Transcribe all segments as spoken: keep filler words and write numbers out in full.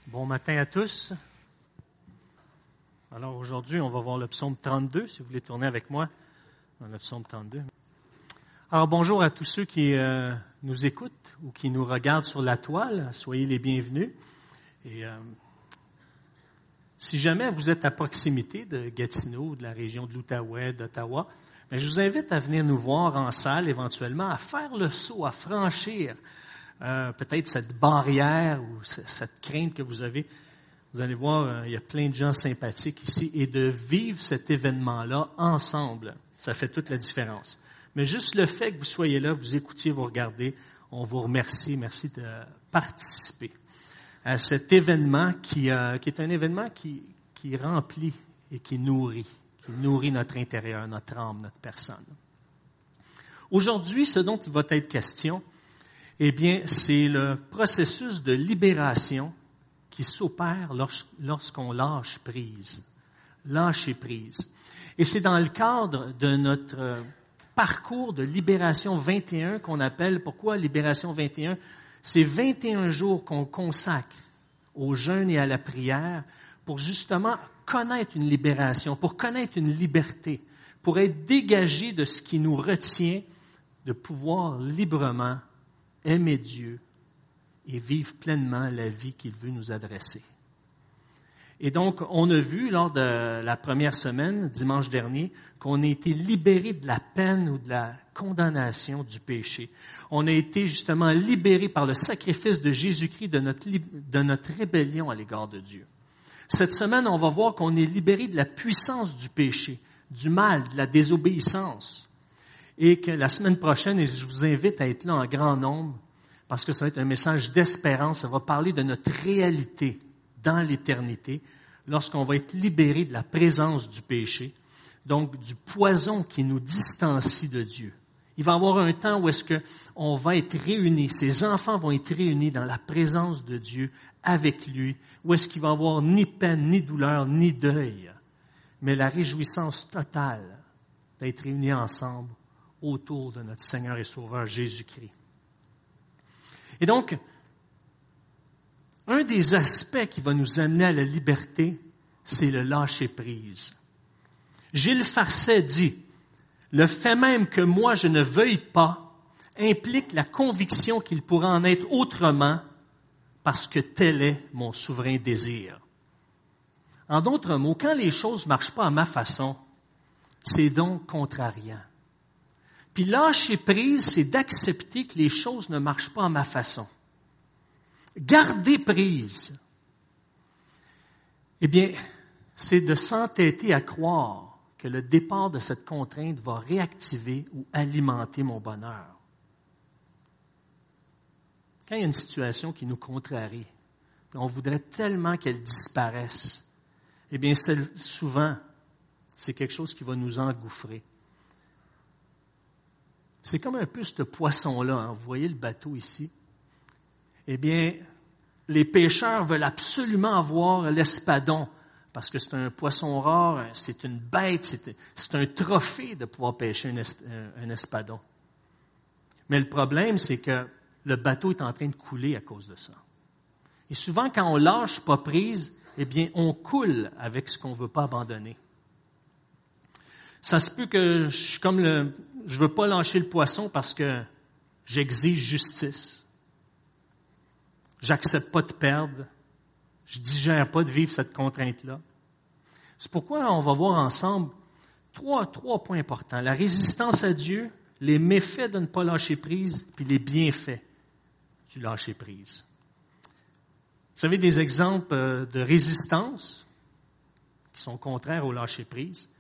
Bon matin à tous. Alors aujourd'hui, on va voir le psaume trente-deux, si vous voulez tourner avec moi dans le psaume trente-deux. Alors bonjour à tous ceux qui euh, nous écoutent ou qui nous regardent sur la toile. Soyez les bienvenus. Et euh, si jamais vous êtes à proximité de Gatineau, de la région de l'Outaouais, d'Ottawa, bien, je vous invite à venir nous voir en salle éventuellement, à faire le saut, à franchir Euh, peut-être cette barrière ou c- cette crainte que vous avez. Vous allez voir, euh, il y a plein de gens sympathiques ici et de vivre cet événement-là ensemble, ça fait toute la différence. Mais juste le fait que vous soyez là, vous écoutiez, vous regardez, on vous remercie, merci de participer à cet événement qui, euh, qui est un événement qui, qui remplit et qui nourrit, qui nourrit notre intérieur, notre âme, notre personne. Aujourd'hui, ce dont il va être question, eh bien, c'est le processus de libération qui s'opère lorsqu'on lâche prise. Lâcher prise. Et c'est dans le cadre de notre parcours de Libération vingt et un qu'on appelle, pourquoi Libération vingt et un? C'est vingt et un jours qu'on consacre au jeûne et à la prière pour justement connaître une libération, pour connaître une liberté, pour être dégagé de ce qui nous retient de pouvoir librement aimer Dieu et vivre pleinement la vie qu'il veut nous adresser. Et donc, on a vu lors de la première semaine, dimanche dernier, qu'on a été libéré de la peine ou de la condamnation du péché. On a été justement libéré par le sacrifice de Jésus-Christ de notre, de notre rébellion à l'égard de Dieu. Cette semaine, on va voir qu'on est libéré de la puissance du péché, du mal, de la désobéissance. Et que la semaine prochaine, et je vous invite à être là en grand nombre, parce que ça va être un message d'espérance, ça va parler de notre réalité dans l'éternité, lorsqu'on va être libéré de la présence du péché, donc du poison qui nous distancie de Dieu. Il va y avoir un temps où est-ce que on va être réunis, ces enfants vont être réunis dans la présence de Dieu avec lui, où est-ce qu'il va y avoir ni peine, ni douleur, ni deuil, mais la réjouissance totale d'être réunis ensemble autour de notre Seigneur et Sauveur Jésus-Christ. Et donc, un des aspects qui va nous amener à la liberté, c'est le lâcher-prise. Gilles Farcet dit, « Le fait même que moi je ne veuille pas implique la conviction qu'il pourra en être autrement parce que tel est mon souverain désir. » En d'autres mots, quand les choses ne marchent pas à ma façon, c'est donc contrariant. Puis lâcher prise, c'est d'accepter que les choses ne marchent pas à ma façon. Garder prise, eh bien, c'est de s'entêter à croire que le départ de cette contrainte va réactiver ou alimenter mon bonheur. Quand il y a une situation qui nous contrarie, puis on voudrait tellement qu'elle disparaisse, eh bien, souvent, c'est quelque chose qui va nous engouffrer. C'est comme un peu ce poisson-là, hein. Vous voyez le bateau ici? Eh bien, les pêcheurs veulent absolument avoir l'espadon, parce que c'est un poisson rare, c'est une bête, c'est, c'est un trophée de pouvoir pêcher un, es, un espadon. Mais le problème, c'est que le bateau est en train de couler à cause de ça. Et souvent, quand on lâche pas prise, eh bien, on coule avec ce qu'on veut pas abandonner. Ça se peut que je suis comme le... Je veux pas lâcher le poisson parce que j'exige justice. J'accepte pas de perdre. Je digère pas de vivre cette contrainte-là. C'est pourquoi on va voir ensemble trois, trois points importants. La résistance à Dieu, les méfaits de ne pas lâcher prise, puis les bienfaits du lâcher prise. Vous savez, des exemples de résistance qui sont contraires au lâcher prise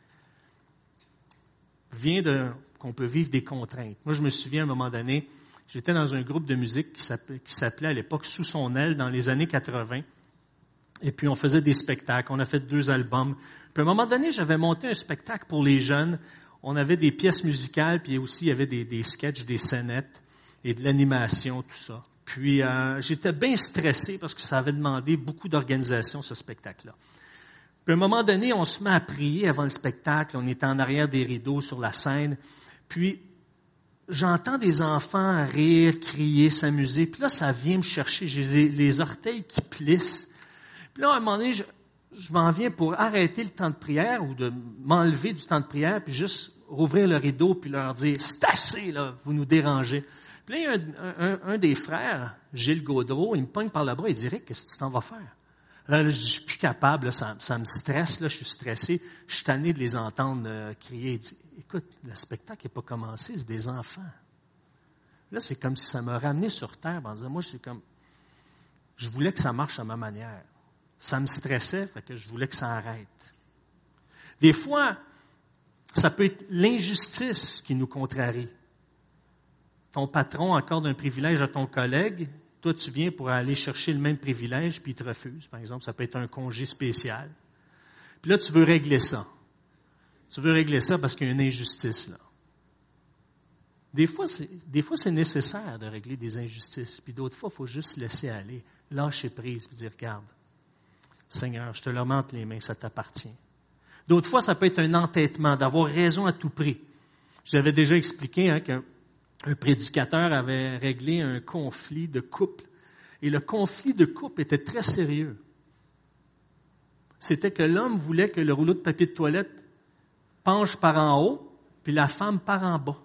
vient de... qu'on peut vivre des contraintes. Moi, je me souviens à un moment donné, j'étais dans un groupe de musique qui s'appelait, qui s'appelait à l'époque Sous son aile dans les années quatre-vingts. Et puis, on faisait des spectacles. On a fait deux albums. Puis, à un moment donné, j'avais monté un spectacle pour les jeunes. On avait des pièces musicales, puis aussi, il y avait des, des sketchs, des scénettes et de l'animation, tout ça. Puis, euh, j'étais bien stressé parce que ça avait demandé beaucoup d'organisation, ce spectacle-là. Puis à un moment donné, on se met à prier avant le spectacle. On est en arrière des rideaux sur la scène. Puis, j'entends des enfants rire, crier, s'amuser. Puis là, ça vient me chercher. J'ai les orteils qui plissent. Puis là, à un moment donné, je, je m'en viens pour arrêter le temps de prière ou de m'enlever du temps de prière, puis juste rouvrir le rideau, puis leur dire « C'est assez, là, vous nous dérangez. » Puis là, il y a un, un, un des frères, Gilles Gaudreau, il me pogne par le bras, il dit « Rick, qu'est-ce que tu t'en vas faire? » Là, là, je suis plus capable, là, ça, ça me stresse, là, je suis stressé, je suis tanné de les entendre euh, crier. Il dit « Écoute, le spectacle n'est pas commencé, c'est des enfants. » Là, c'est comme si ça m'a ramené sur terre en disant « Moi, je suis comme, je voulais que ça marche à ma manière. » Ça me stressait, fait que je voulais que ça arrête. Des fois, ça peut être l'injustice qui nous contrarie. Ton patron accorde un privilège à ton collègue, toi tu viens pour aller chercher le même privilège, puis il te refuse. Par exemple, ça peut être un congé spécial. Puis là, tu veux régler ça. Tu veux régler ça parce qu'il y a une injustice là. Des fois, c'est, des fois, c'est nécessaire de régler des injustices, puis d'autres fois, il faut juste laisser aller, lâcher prise, puis dire, regarde, Seigneur, je te le remets entre les mains, ça t'appartient. D'autres fois, ça peut être un entêtement, d'avoir raison à tout prix. Je vous avais déjà expliqué hein, qu'un un prédicateur avait réglé un conflit de couple. Et le conflit de couple était très sérieux. C'était que l'homme voulait que le rouleau de papier de toilette penche par en haut, puis la femme par en bas.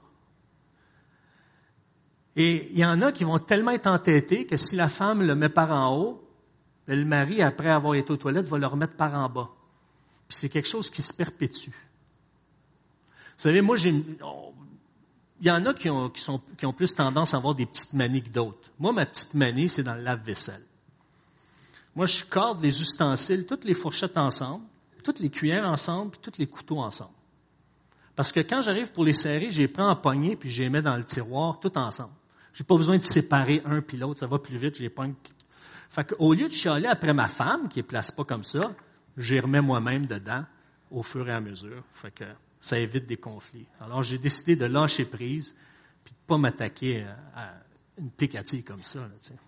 Et il y en a qui vont tellement être entêtés que si la femme le met par en haut, le mari, après avoir été aux toilettes, va le remettre par en bas. Puis c'est quelque chose qui se perpétue. Vous savez, moi, j'ai... Il y en a qui ont, qui, sont, qui ont plus tendance à avoir des petites manies que d'autres. Moi, ma petite manie, c'est dans le lave-vaisselle. Moi, je corde les ustensiles, toutes les fourchettes ensemble, toutes les cuillères ensemble, puis tous les couteaux ensemble. Parce que quand j'arrive pour les serrer, je les prends en poignée, puis je les mets dans le tiroir, tout ensemble. J'ai pas besoin de séparer un puis l'autre, ça va plus vite, je les pogne. Fait qu'au lieu de chialer après ma femme, qui les place pas comme ça, je les remets moi-même dedans, au fur et à mesure. Fait que ça évite des conflits. Alors, j'ai décidé de lâcher prise, puis de pas m'attaquer à une picatille comme ça, là, tu sais.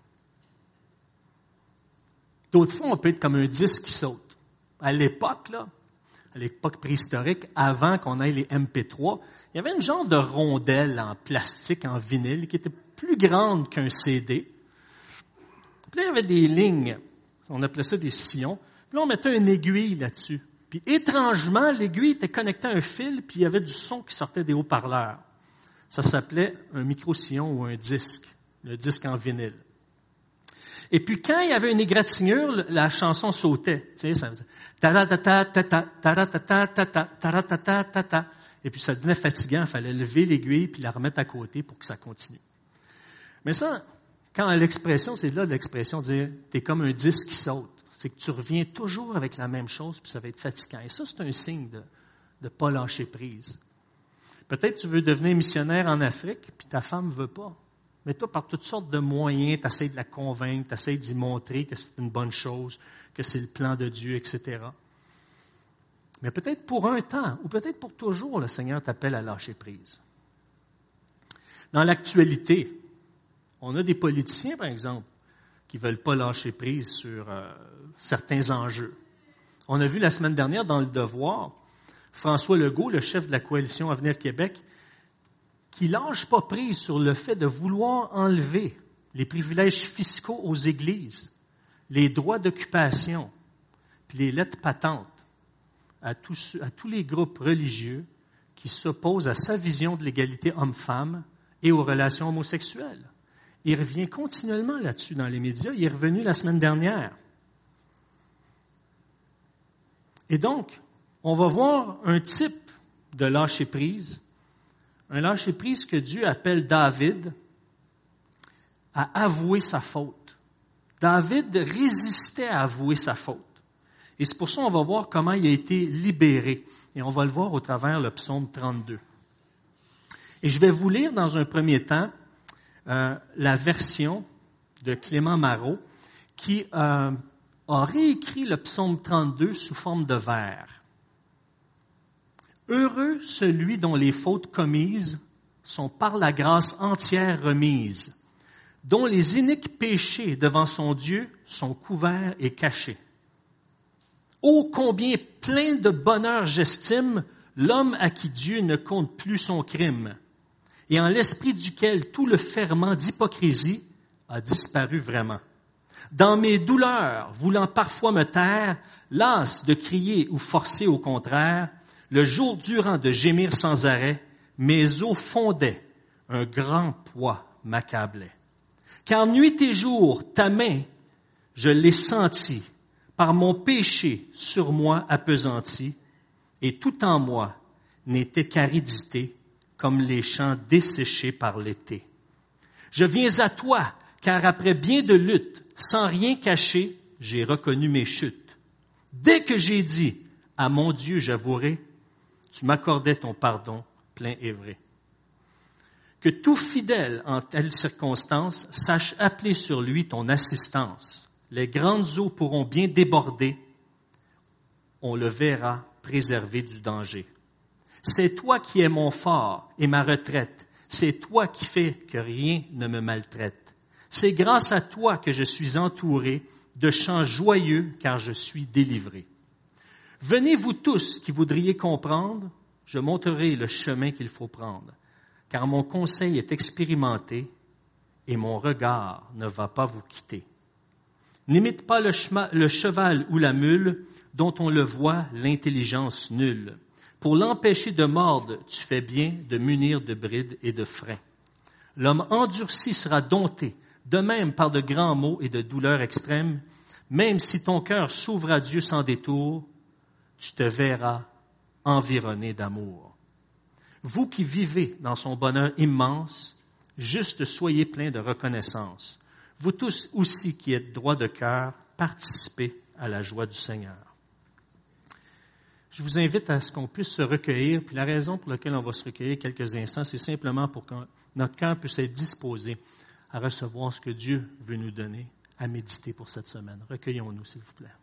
D'autres fois, on peut être comme un disque qui saute. À l'époque, là, à l'époque préhistorique, avant qu'on ait les M P trois, il y avait une genre de rondelle en plastique, en vinyle, qui était plus grande qu'un C D. Puis là, il y avait des lignes. On appelait ça des sillons. Puis là, on mettait une aiguille là-dessus. Puis étrangement, l'aiguille était connectée à un fil, puis il y avait du son qui sortait des haut-parleurs. Ça s'appelait un micro-sillon ou un disque, le disque en vinyle. Et puis quand il y avait une égratignure, la chanson sautait. Tu sais, ça faisait ta-ra-ta-ta-ta-ta, ta-ra-ta-ta-ta-ta, ta-ra-ta-ta-ta-ta. Et puis ça devenait fatigant, il fallait lever l'aiguille puis la remettre à côté pour que ça continue. Mais ça, quand l'expression, c'est là l'expression de dire t'es comme un disque qui saute. C'est que tu reviens toujours avec la même chose, puis ça va être fatigant. Et ça, c'est un signe de ne pas lâcher prise. Peut-être tu veux devenir missionnaire en Afrique, puis ta femme ne veut pas. Mais toi, par toutes sortes de moyens, tu essaies de la convaincre, tu essaies d'y montrer que c'est une bonne chose, que c'est le plan de Dieu, et cetera. Mais peut-être pour un temps, ou peut-être pour toujours, le Seigneur t'appelle à lâcher prise. Dans l'actualité, on a des politiciens, par exemple, qui veulent pas lâcher prise sur euh, certains enjeux. On a vu la semaine dernière dans Le Devoir, François Legault, le chef de la coalition Avenir Québec, qui lâche pas prise sur le fait de vouloir enlever les privilèges fiscaux aux églises, les droits d'occupation, puis les lettres patentes à tous, à tous les groupes religieux qui s'opposent à sa vision de l'égalité homme-femme et aux relations homosexuelles. Il revient continuellement là-dessus dans les médias. Il est revenu la semaine dernière. Et donc, on va voir un type de lâcher-prise, un lâcher-prise que Dieu appelle David à avouer sa faute. David résistait à avouer sa faute. Et c'est pour ça qu'on va voir comment il a été libéré. Et on va le voir au travers le psaume trente-deux. Et je vais vous lire dans un premier temps Euh, la version de Clément Marot, qui euh, a réécrit le psaume trente-deux sous forme de vers. « Heureux celui dont les fautes commises sont par la grâce entière remises, dont les iniques péchés devant son Dieu sont couverts et cachés. Ô combien plein de bonheur j'estime l'homme à qui Dieu ne compte plus son crime, et en l'esprit duquel tout le ferment d'hypocrisie a disparu vraiment. Dans mes douleurs, voulant parfois me taire, las de crier ou forcer au contraire, le jour durant de gémir sans arrêt, mes os fondaient, un grand poids m'accablait. Car nuit et jour, ta main, je l'ai sentie, par mon péché sur moi appesanti, et tout en moi n'était qu'aridité, comme les champs desséchés par l'été. Je viens à toi, car après bien de luttes, sans rien cacher, j'ai reconnu mes chutes. Dès que j'ai dit, à mon Dieu j'avouerai, tu m'accordais ton pardon plein et vrai. Que tout fidèle en telle circonstance sache appeler sur lui ton assistance. Les grandes eaux pourront bien déborder, on le verra préservé du danger. C'est toi qui es mon fort et ma retraite. C'est toi qui fais que rien ne me maltraite. C'est grâce à toi que je suis entouré de chants joyeux car je suis délivré. Venez vous tous qui voudriez comprendre, je montrerai le chemin qu'il faut prendre, car mon conseil est expérimenté et mon regard ne va pas vous quitter. N'imite pas le, chema, le cheval ou la mule dont on le voit l'intelligence nulle. Pour l'empêcher de mordre, tu fais bien de munir de brides et de freins. L'homme endurci sera dompté, de même par de grands maux et de douleurs extrêmes, même si ton cœur s'ouvre à Dieu sans détour, tu te verras environné d'amour. Vous qui vivez dans son bonheur immense, juste soyez pleins de reconnaissance. Vous tous aussi qui êtes droits de cœur, participez à la joie du Seigneur. Je vous invite à ce qu'on puisse se recueillir, puis la raison pour laquelle on va se recueillir quelques instants, c'est simplement pour que notre cœur puisse être disposé à recevoir ce que Dieu veut nous donner, à méditer pour cette semaine. Recueillons-nous, s'il vous plaît.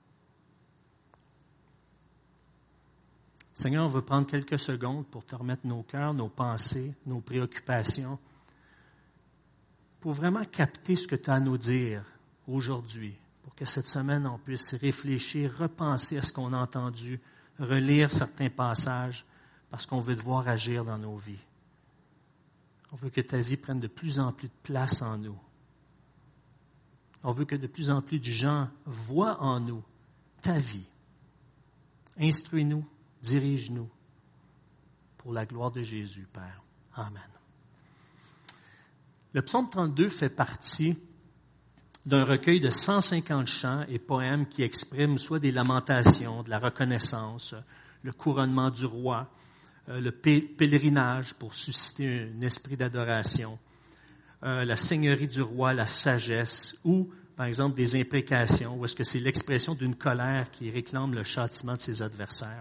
Seigneur, on veut prendre quelques secondes pour te remettre nos cœurs, nos pensées, nos préoccupations, pour vraiment capter ce que tu as à nous dire aujourd'hui, pour que cette semaine, on puisse réfléchir, repenser à ce qu'on a entendu, relire certains passages, parce qu'on veut te voir agir dans nos vies. On veut que ta vie prenne de plus en plus de place en nous. On veut que de plus en plus de gens voient en nous ta vie. Instruis-nous, dirige-nous pour la gloire de Jésus, Père. Amen. Le psaume trente-deux fait partie d'un recueil de cent cinquante chants et poèmes qui expriment soit des lamentations, de la reconnaissance, le couronnement du roi, le pèlerinage pour susciter un esprit d'adoration, la seigneurie du roi, la sagesse, ou, par exemple, des imprécations, où est-ce que c'est l'expression d'une colère qui réclame le châtiment de ses adversaires.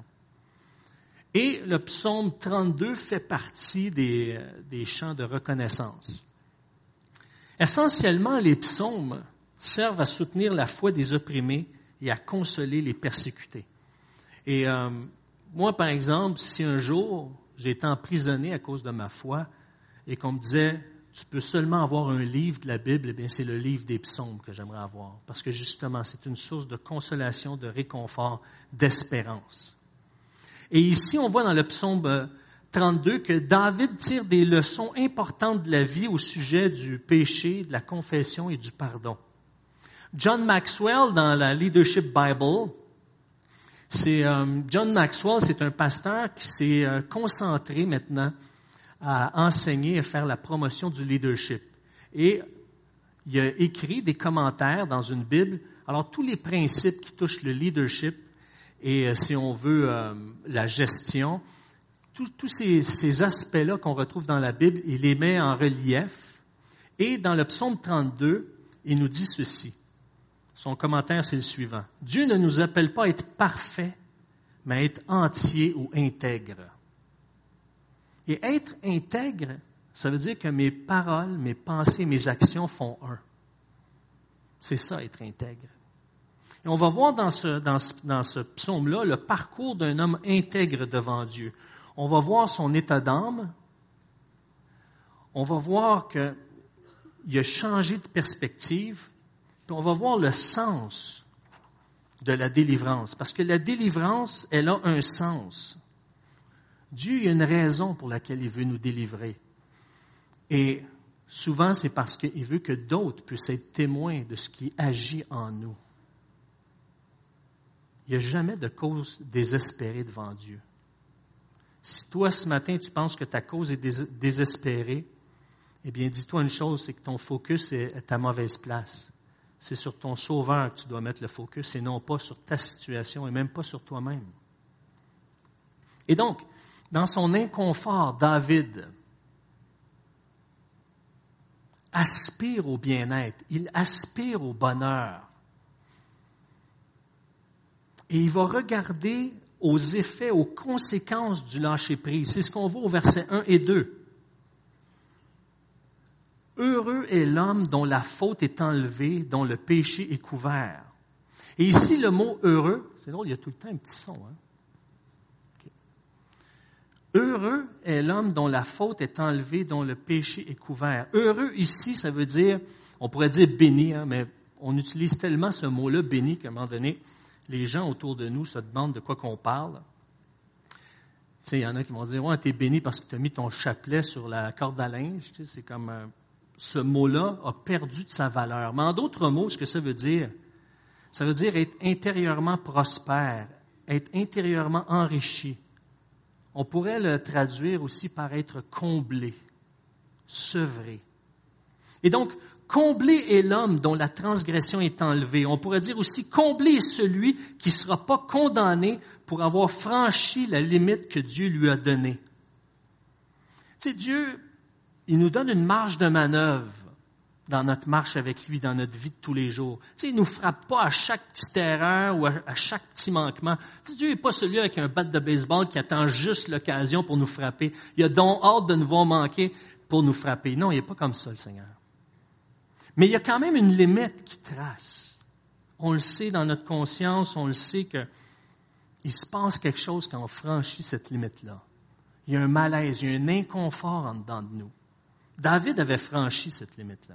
Et le psaume trente-deux fait partie des, des chants de reconnaissance. Essentiellement, les psaumes servent à soutenir la foi des opprimés et à consoler les persécutés. Et euh, moi, par exemple, si un jour j'ai été emprisonné à cause de ma foi et qu'on me disait « tu peux seulement avoir un livre de la Bible », eh bien c'est le livre des psaumes que j'aimerais avoir. Parce que justement, c'est une source de consolation, de réconfort, d'espérance. Et ici, on voit dans le psaume trente-deux que David tire des leçons importantes de la vie au sujet du péché, de la confession et du pardon. John Maxwell, dans la Leadership Bible, c'est euh, John Maxwell, c'est un pasteur qui s'est euh, concentré maintenant à enseigner et faire la promotion du leadership. Et il a écrit des commentaires dans une Bible. Alors, tous les principes qui touchent le leadership et, euh, si on veut, euh, la gestion, tous, tous ces, ces aspects-là qu'on retrouve dans la Bible, il les met en relief. Et dans le psaume trente-deux, il nous dit ceci. Son commentaire, c'est le suivant. « Dieu ne nous appelle pas à être parfaits, mais à être entiers ou intègres. » Et être intègre, ça veut dire que mes paroles, mes pensées, mes actions font un. C'est ça, être intègre. Et on va voir dans ce, dans ce, dans ce psaume-là le parcours d'un homme intègre devant Dieu. On va voir son état d'âme. On va voir qu'il a changé de perspective. Puis on va voir le sens de la délivrance. Parce que la délivrance, elle a un sens. Dieu, il y a une raison pour laquelle il veut nous délivrer. Et souvent c'est parce qu'il veut que d'autres puissent être témoins de ce qui agit en nous. Il n'y a jamais de cause désespérée devant Dieu. Si toi, ce matin, tu penses que ta cause est dés- désespérée, eh bien, dis-toi une chose, c'est que ton focus est à mauvaise place. C'est sur ton Sauveur que tu dois mettre le focus et non pas sur ta situation et même pas sur toi-même. Et donc, dans son inconfort, David aspire au bien-être, il aspire au bonheur. Et il va regarder aux effets, aux conséquences du lâcher-prise. C'est ce qu'on voit au verset un et deux. Heureux est l'homme dont la faute est enlevée, dont le péché est couvert. Et ici, le mot heureux, c'est drôle, il y a tout le temps un petit son. Hein? Okay. Heureux est l'homme dont la faute est enlevée, dont le péché est couvert. Heureux ici, ça veut dire, on pourrait dire béni, hein, mais on utilise tellement ce mot-là, béni, qu'à un moment donné, les gens autour de nous se demandent de quoi qu'on parle. Tu sais, il y en a qui vont dire, ouais, t'es béni parce que tu as mis ton chapelet sur la corde à linge. Tu sais, c'est comme, euh, ce mot-là a perdu de sa valeur. Mais en d'autres mots, ce que ça veut dire, ça veut dire être intérieurement prospère, être intérieurement enrichi. On pourrait le traduire aussi par être comblé, sevré. Et donc, comblé est l'homme dont la transgression est enlevée. On pourrait dire aussi, comblé est celui qui ne sera pas condamné pour avoir franchi la limite que Dieu lui a donnée. Tu sais, Dieu, il nous donne une marge de manœuvre dans notre marche avec lui, dans notre vie de tous les jours. Tu sais, il ne nous frappe pas à chaque petite erreur ou à, à chaque petit manquement. Tu sais, Dieu n'est pas celui avec un bat de baseball qui attend juste l'occasion pour nous frapper. Il a donc hâte de nous voir manquer pour nous frapper. Non, il n'est pas comme ça, le Seigneur. Mais il y a quand même une limite qui trace. On le sait dans notre conscience, on le sait qu'il se passe quelque chose quand on franchit cette limite-là. Il y a un malaise, il y a un inconfort en dedans de nous. David avait franchi cette limite-là.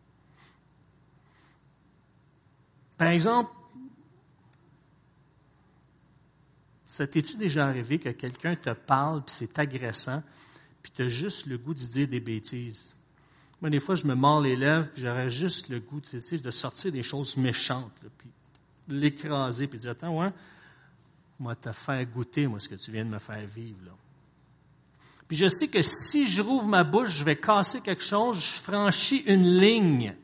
Par exemple, ça t'es-tu déjà arrivé que quelqu'un te parle, puis c'est agressant, puis tu as juste le goût de dire des bêtises? Moi, des fois, je me mords les lèvres, puis j'aurais juste le goût, tu sais, de sortir des choses méchantes, là, puis l'écraser, puis dire, attends, ouais, moi, te faire goûter, moi, ce que tu viens de me faire vivre, là. Puis je sais que si je rouvre ma bouche, je vais casser quelque chose, je franchis une ligne.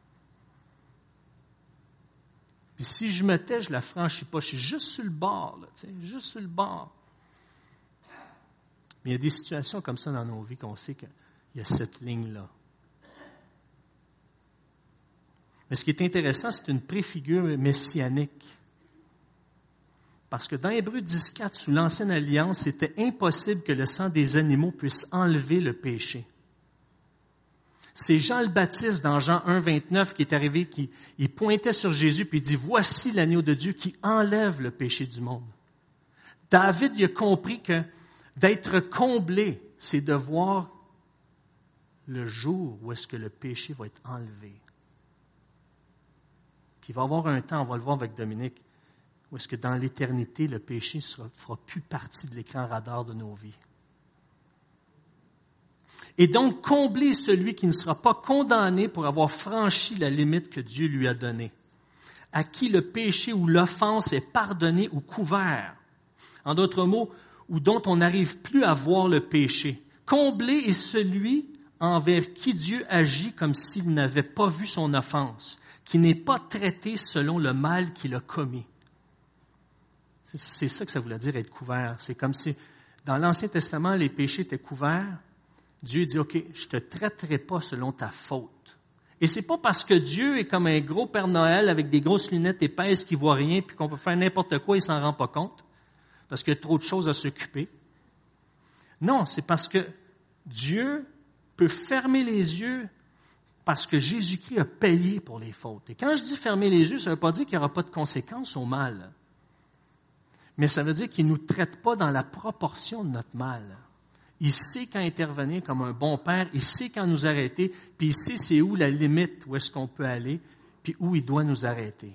Puis si je me tais, je la franchis pas. Je suis juste sur le bord, là, tu sais, juste sur le bord. Mais il y a des situations comme ça dans nos vies qu'on sait qu'il y a cette ligne-là. Mais ce qui est intéressant, c'est une préfigure messianique. Parce que dans Hébreux dix quatre, sous l'Ancienne Alliance, c'était impossible que le sang des animaux puisse enlever le péché. C'est Jean le Baptiste, dans Jean un vingt-neuf, qui est arrivé, qui il pointait sur Jésus, puis il dit, « Voici l'agneau de Dieu qui enlève le péché du monde. » David, il a compris que d'être comblé, c'est de voir le jour où est-ce que le péché va être enlevé. Puis il va y avoir un temps, on va le voir avec Dominique, où est-ce que dans l'éternité, le péché ne fera plus partie de l'écran radar de nos vies. Et donc, combler celui qui ne sera pas condamné pour avoir franchi la limite que Dieu lui a donnée, à qui le péché ou l'offense est pardonné ou couvert. En d'autres mots, ou dont on n'arrive plus à voir le péché. Combler est celui envers qui Dieu agit comme s'il n'avait pas vu son offense, qui n'est pas traité selon le mal qu'il a commis. C'est ça que ça voulait dire être couvert. C'est comme si, dans l'Ancien Testament, les péchés étaient couverts. Dieu dit, OK, je te traiterai pas selon ta faute. Et c'est pas parce que Dieu est comme un gros Père Noël avec des grosses lunettes épaisses qui voit rien puis qu'on peut faire n'importe quoi, il s'en rend pas compte. Parce qu'il y a trop de choses à s'occuper. Non, c'est parce que Dieu peut fermer les yeux parce que Jésus-Christ a payé pour les fautes. Et quand je dis fermer les yeux, ça ne veut pas dire qu'il n'y aura pas de conséquences au mal. Mais ça veut dire qu'il ne nous traite pas dans la proportion de notre mal. Il sait quand intervenir comme un bon père, il sait quand nous arrêter, puis il sait c'est où la limite, où est-ce qu'on peut aller, puis où il doit nous arrêter.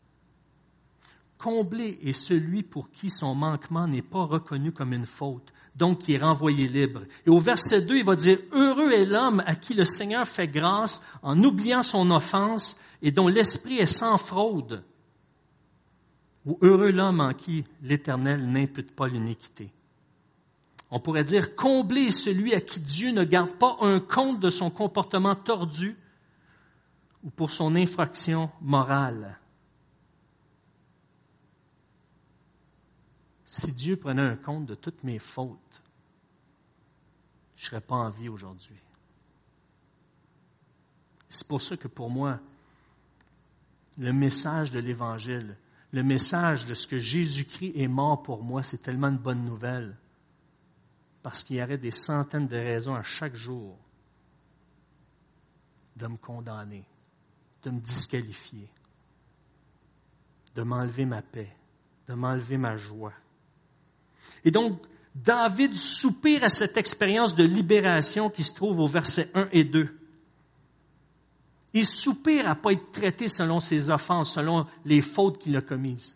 Comblé est celui pour qui son manquement n'est pas reconnu comme une faute. donc qui est renvoyé libre. Et au verset deux, il va dire, « Heureux est l'homme à qui le Seigneur fait grâce en oubliant son offense et dont l'esprit est sans fraude. » Ou « Heureux l'homme en qui l'Éternel n'impute pas l'iniquité. » On pourrait dire, « Comblé est celui à qui Dieu ne garde pas un compte de son comportement tordu ou pour son infraction morale. » Si Dieu prenait un compte de toutes mes fautes, je ne serais pas en vie aujourd'hui. C'est pour ça que pour moi, le message de l'Évangile, le message de ce que Jésus-Christ est mort pour moi, c'est tellement une bonne nouvelle. Parce qu'il y aurait des centaines de raisons à chaque jour de me condamner, de me disqualifier, de m'enlever ma paix, de m'enlever ma joie. Et donc, David soupire à cette expérience de libération qui se trouve au verset un et deux. Il soupire à ne pas être traité selon ses offenses, selon les fautes qu'il a commises.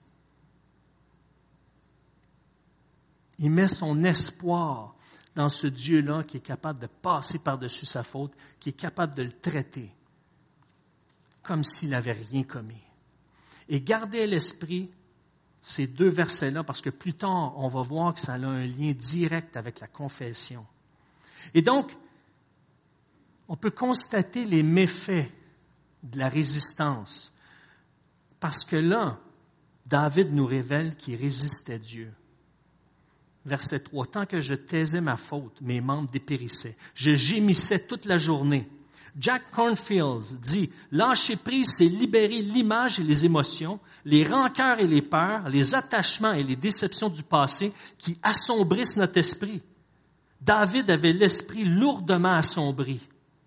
Il met son espoir dans ce Dieu-là qui est capable de passer par-dessus sa faute, qui est capable de le traiter comme s'il n'avait rien commis. Et gardez à l'esprit ces deux versets-là, parce que plus tard, on va voir que ça a un lien direct avec la confession. Et donc, on peut constater les méfaits de la résistance, parce que là, David nous révèle qu'il résistait Dieu. Verset trois, « Tant que je taisais ma faute, mes membres dépérissaient. Je gémissais toute la journée. » Jack Cornfield dit, « Lâcher prise, c'est libérer l'image et les émotions, les rancœurs et les peurs, les attachements et les déceptions du passé qui assombrissent notre esprit. » David avait l'esprit lourdement assombri.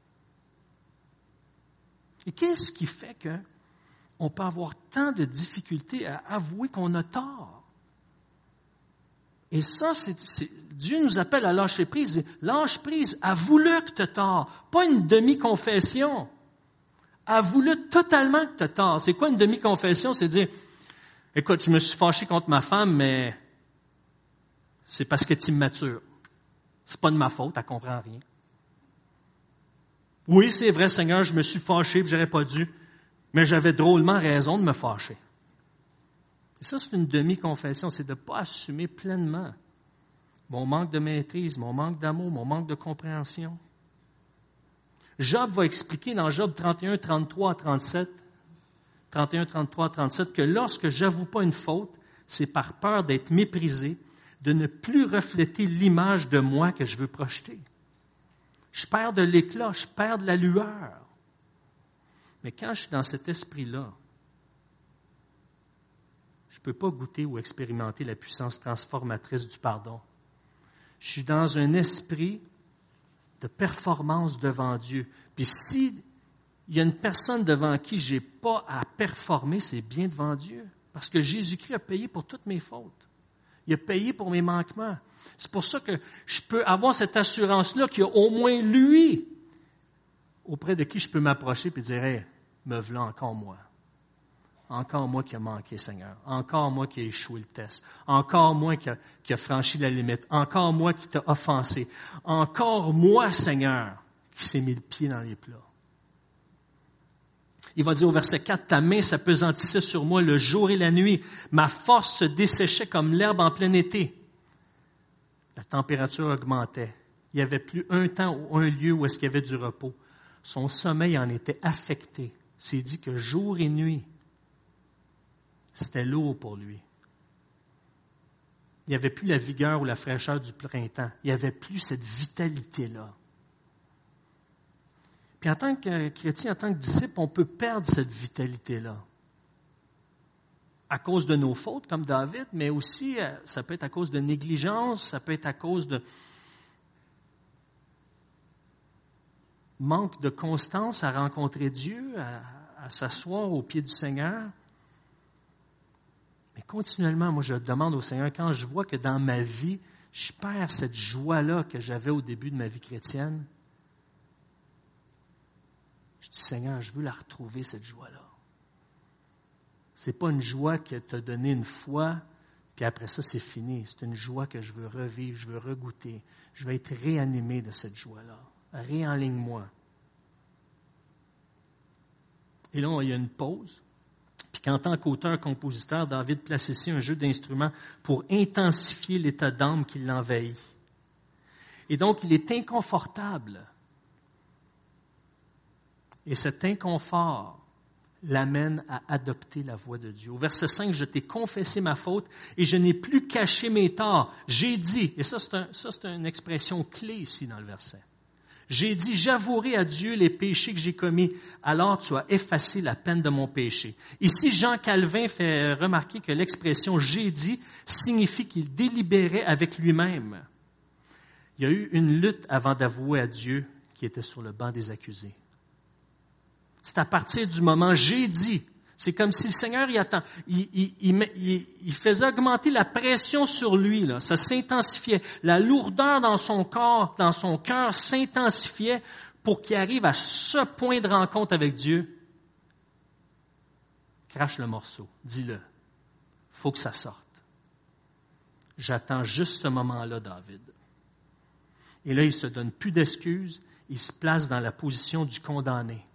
Et qu'est-ce qui fait qu'on peut avoir tant de difficultés à avouer qu'on a tort? Et ça, c'est, c'est, Dieu nous appelle à lâcher prise. Lâche prise, avoue-le que tu as tort. Pas une demi-confession. Avoue-le totalement que tu as tort. C'est quoi une demi-confession? C'est dire, écoute, je me suis fâché contre ma femme, mais c'est parce que tu es immature. C'est pas de ma faute, elle ne comprend rien. Oui, c'est vrai, Seigneur, je me suis fâché, puis j'aurais pas dû, mais j'avais drôlement raison de me fâcher. Et ça, c'est une demi-confession, c'est de ne pas assumer pleinement mon manque de maîtrise, mon manque d'amour, mon manque de compréhension. Job va expliquer dans Job trente et un, trente-trois à trente-sept, trente et un, trente-trois à trente-sept, que lorsque j'avoue pas une faute, c'est par peur d'être méprisé, de ne plus refléter l'image de moi que je veux projeter. Je perds de l'éclat, je perds de la lueur. Mais quand je suis dans cet esprit-là, je ne peux pas goûter ou expérimenter la puissance transformatrice du pardon. Je suis dans un esprit de performance devant Dieu. Puis si il y a une personne devant qui je n'ai pas à performer, c'est bien devant Dieu. Parce que Jésus-Christ a payé pour toutes mes fautes. Il a payé pour mes manquements. C'est pour ça que je peux avoir cette assurance-là qu'il y a au moins lui auprès de qui je peux m'approcher et dire, hey, me voilà encore moi. Encore moi qui a manqué, Seigneur. Encore moi qui a échoué le test. Encore moi qui a, qui a franchi la limite. Encore moi qui t'a offensé. Encore moi, Seigneur, qui s'est mis le pied dans les plats. Il va dire au verset quatre, « Ta main s'appesantissait sur moi le jour et la nuit. Ma force se desséchait comme l'herbe en plein été. » La température augmentait. Il n'y avait plus un temps ou un lieu où est-ce qu'il y avait du repos. Son sommeil en était affecté. C'est dit que jour et nuit, c'était lourd pour lui. Il n'y avait plus la vigueur ou la fraîcheur du printemps. Il n'y avait plus cette vitalité-là. Puis en tant que chrétien, en tant que disciple, on peut perdre cette vitalité-là. À cause de nos fautes, comme David, mais aussi, ça peut être à cause de négligence, ça peut être à cause de manque de constance à rencontrer Dieu, à, à s'asseoir au pied du Seigneur. Mais continuellement, moi, je demande au Seigneur, quand je vois que dans ma vie, je perds cette joie-là que j'avais au début de ma vie chrétienne, je dis, Seigneur, je veux la retrouver, cette joie-là. C'est pas une joie que t'a donné une fois, Puis après ça, c'est fini. C'est une joie que je veux revivre, je veux regoûter. Je veux être réanimé de cette joie-là. Réenligne-moi. Et là, il y a une pause. Puis qu'en tant qu'auteur-compositeur, David place ici un jeu d'instruments pour intensifier l'état d'âme qui l'envahit. Et donc, il est inconfortable. Et cet inconfort l'amène à adopter la voix de Dieu. Au verset cinq, « Je t'ai confessé ma faute et je n'ai plus caché mes torts. J'ai dit, et ça c'est, un, ça c'est une expression clé ici dans le verset, j'ai dit, j'avouerai à Dieu les péchés que j'ai commis, alors tu as effacé la peine de mon péché. » Ici, Jean Calvin fait remarquer que l'expression « j'ai dit » signifie qu'il délibérait avec lui-même. Il y a eu une lutte avant d'avouer à Dieu qui était sur le banc des accusés. C'est à partir du moment « j'ai dit ». C'est comme si le Seigneur il attend, il, il, il, il, il faisait augmenter la pression sur lui, là. Ça s'intensifiait. La lourdeur dans son corps, dans son cœur s'intensifiait pour qu'il arrive à ce point de rencontre avec Dieu. Crache le morceau, dis-le. Faut que ça sorte. J'attends juste ce moment-là, David. Et là, il se donne plus d'excuses, il se place dans la position du condamné.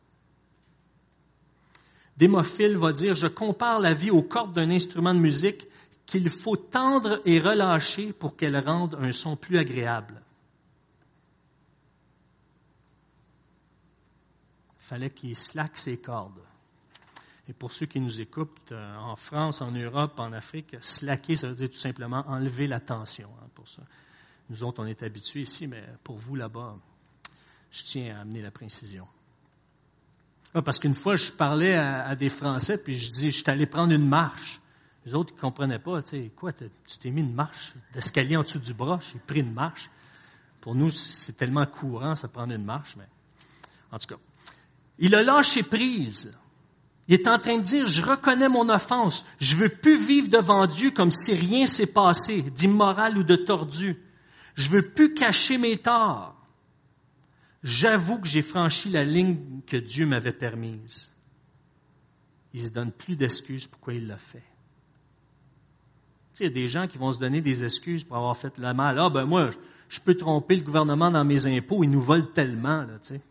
Démophile va dire, je compare la vie aux cordes d'un instrument de musique qu'il faut tendre et relâcher pour qu'elle rende un son plus agréable. Il fallait qu'il slack ses cordes. Et pour ceux qui nous écoutent, en France, en Europe, en Afrique, slacker, ça veut dire tout simplement enlever la tension. Hein, pour ça. Nous autres, on est habitués ici, mais pour vous là-bas, je tiens à amener la précision. Ah, parce qu'une fois, je parlais à, à des Français, puis je dis, je suis allé prendre une marche. Les autres, ils ne comprenaient pas. Tu sais, quoi, tu t'es mis une marche d'escalier en dessous du bras, j'ai pris une marche. Pour nous, c'est tellement courant, ça prendre une marche, mais en tout cas. Il a lâché prise. Il est en train de dire, je reconnais mon offense. Je veux plus vivre devant Dieu comme si rien s'est passé, d'immoral ou de tordu. Je veux plus cacher mes torts. J'avoue que j'ai franchi la ligne que Dieu m'avait permise. Il ne se donne plus d'excuses pourquoi il l'a fait. Tu sais, il y a des gens qui vont se donner des excuses pour avoir fait le mal. Ah ben moi, je peux tromper le gouvernement dans mes impôts, ils nous volent tellement, là, tu sais.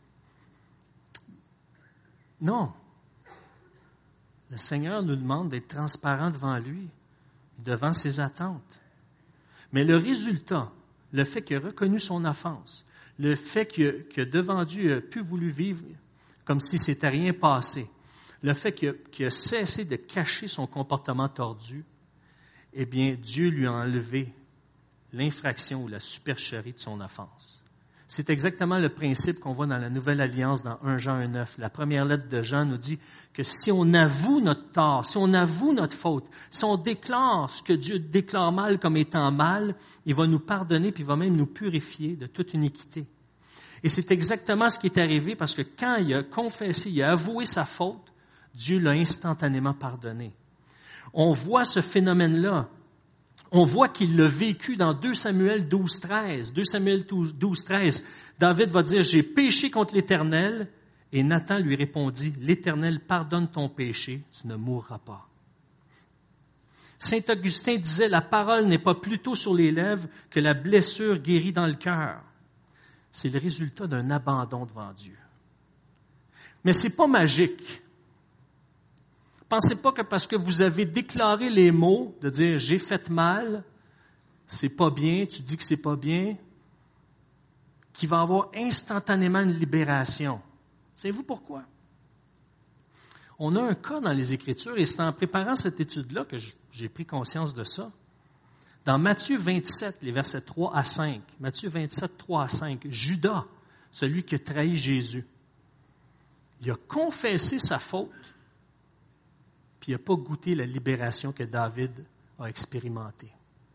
Non. Le Seigneur nous demande d'être transparent devant lui, devant ses attentes. Mais le résultat, le fait qu'il a reconnu son offense, le fait que, que devant Dieu, il n'a plus voulu vivre comme si c'était rien passé, le fait qu'il a, qu'il a cessé de cacher son comportement tordu, eh bien, Dieu lui a enlevé l'infraction ou la supercherie de son offense. C'est exactement le principe qu'on voit dans la Nouvelle Alliance dans premier Jean un neuf. La première lettre de Jean nous dit que si on avoue notre tort, si on avoue notre faute, si on déclare ce que Dieu déclare mal comme étant mal, il va nous pardonner puis il va même nous purifier de toute iniquité. Et c'est exactement ce qui est arrivé parce que quand il a confessé, il a avoué sa faute, Dieu l'a instantanément pardonné. On voit ce phénomène-là. On voit qu'il l'a vécu dans deux Samuel douze treize. deux Samuel douze treize. David va dire, « J'ai péché contre l'Éternel. » Et Nathan lui répondit, « L'Éternel pardonne ton péché, tu ne mourras pas. » Saint Augustin disait, « La parole n'est pas plus tôt sur les lèvres que la blessure guérie dans le cœur. » C'est le résultat d'un abandon devant Dieu. Mais c'est pas magique. Pensez pas que parce que vous avez déclaré les mots, de dire « j'ai fait mal », c'est pas bien, tu dis que c'est pas bien, qu'il va y avoir instantanément une libération. Savez-vous pourquoi? On a un cas dans les Écritures, et c'est en préparant cette étude-là que j'ai pris conscience de ça. Dans Matthieu vingt-sept, les versets trois à cinq, Matthieu vingt-sept, trois à cinq, Judas, celui qui a trahi Jésus, il a confessé sa faute, puis il n'a pas goûté la libération que David a expérimentée.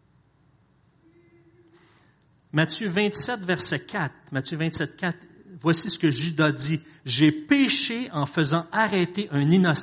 Matthieu vingt-sept, verset quatre, Matthieu vingt-sept, quatre, voici ce que Judas dit. « J'ai péché en faisant arrêter un innocent. »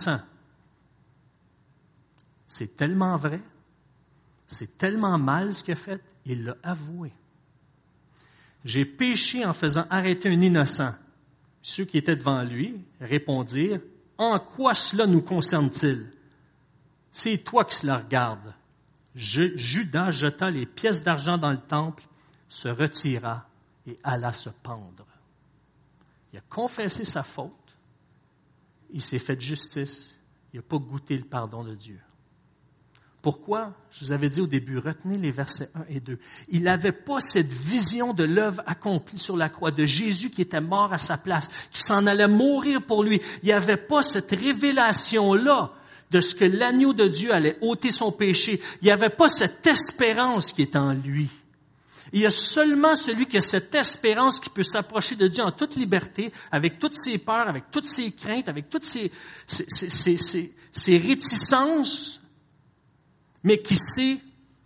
C'est tellement vrai, c'est tellement mal ce qu'il a fait, il l'a avoué. « J'ai péché en faisant arrêter un innocent. » Ceux qui étaient devant lui répondirent, « En quoi cela nous concerne-t-il? C'est toi qui cela regarde. » Je, Judas jeta les pièces d'argent dans le temple, se retira et alla se pendre. Il a confessé sa faute, il s'est fait justice, il n'a pas goûté le pardon de Dieu. Pourquoi? Je vous avais dit au début, retenez les versets un et deux. Il n'avait pas cette vision de l'œuvre accomplie sur la croix, de Jésus qui était mort à sa place, qui s'en allait mourir pour lui. Il n'y avait pas cette révélation-là de ce que l'agneau de Dieu allait ôter son péché. Il n'y avait pas cette espérance qui est en lui. Il y a seulement celui qui a cette espérance qui peut s'approcher de Dieu en toute liberté, avec toutes ses peurs, avec toutes ses craintes, avec toutes ses, ses, ses, ses, ses réticences, mais qui sait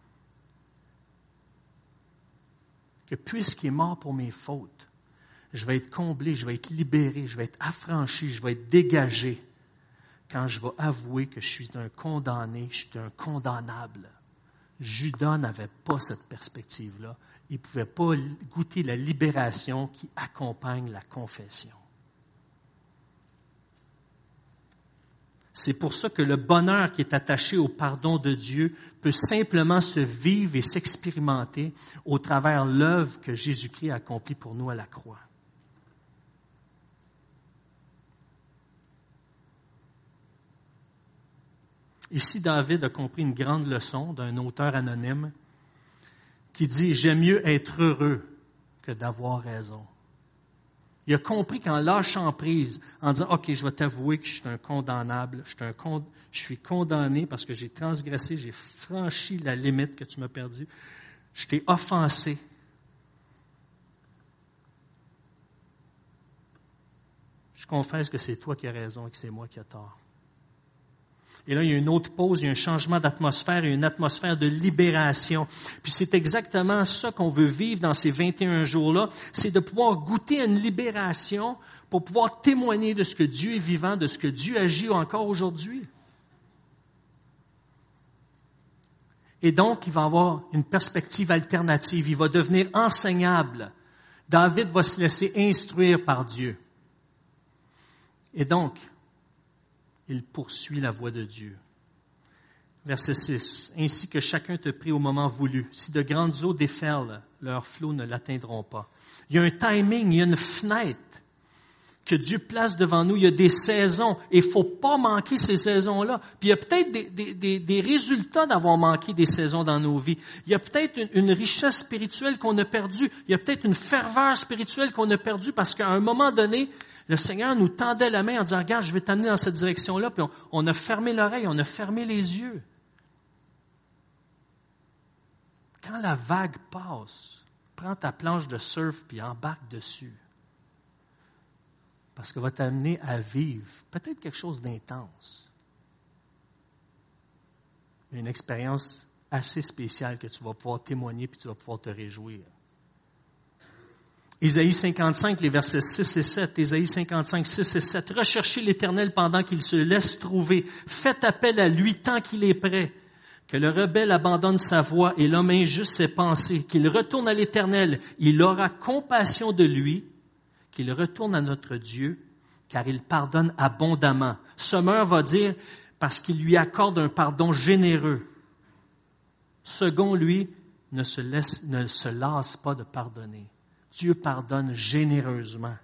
que puisqu'il est mort pour mes fautes, je vais être comblé, je vais être libéré, je vais être affranchi, je vais être dégagé quand je vais avouer que je suis un condamné, je suis un condamnable. Judas n'avait pas cette perspective-là. Il ne pouvait pas goûter la libération qui accompagne la confession. C'est pour ça que le bonheur qui est attaché au pardon de Dieu peut simplement se vivre et s'expérimenter au travers de l'œuvre que Jésus-Christ a accomplie pour nous à la croix. Ici, David a compris une grande leçon d'un auteur anonyme qui dit « J'aime mieux être heureux que d'avoir raison ». Il a compris qu'en lâchant prise, en disant « OK, je vais t'avouer que je suis un condamnable, je suis, un con, je suis condamné parce que j'ai transgressé, j'ai franchi la limite que tu m'as perdue, je t'ai offensé. Je confesse que c'est toi qui as raison et que c'est moi qui ai tort. » Et là, il y a une autre pause, il y a un changement d'atmosphère et une atmosphère de libération. Puis c'est exactement ça qu'on veut vivre dans ces vingt et un jours-là, c'est de pouvoir goûter à une libération pour pouvoir témoigner de ce que Dieu est vivant, de ce que Dieu agit encore aujourd'hui. Et donc, il va avoir une perspective alternative, il va devenir enseignable. David va se laisser instruire par Dieu. Et donc, il poursuit la voie de Dieu. Verset six. « Ainsi que chacun te prie au moment voulu. Si de grandes eaux déferlent, leurs flots ne l'atteindront pas. » Il y a un timing, il y a une fenêtre que Dieu place devant nous. Il y a des saisons et il ne faut pas manquer ces saisons-là. Puis il y a peut-être des, des, des, des résultats d'avoir manqué des saisons dans nos vies. Il y a peut-être une, une richesse spirituelle qu'on a perdue. Il y a peut-être une ferveur spirituelle qu'on a perdue parce qu'à un moment donné, le Seigneur nous tendait la main en disant « Regarde, je vais t'amener dans cette direction-là. » Puis on, on a fermé l'oreille, on a fermé les yeux. Quand la vague passe, prends ta planche de surf puis embarque dessus. Parce qu'elle va t'amener à vivre peut-être quelque chose d'intense. Une expérience assez spéciale que tu vas pouvoir témoigner puis tu vas pouvoir te réjouir. Ésaïe cinquante-cinq, les versets six et sept. Ésaïe cinquante-cinq, six et sept. « Recherchez l'Éternel pendant qu'il se laisse trouver. Faites appel à lui tant qu'il est prêt. Que le rebelle abandonne sa voie et l'homme injuste ses pensées. Qu'il retourne à l'Éternel. Il aura compassion de lui. Qu'il retourne à notre Dieu, car il pardonne abondamment. » Sommeur va dire, parce qu'il lui accorde un pardon généreux. Second, lui, ne se laisse, ne se lasse pas de pardonner. Dieu pardonne généreusement.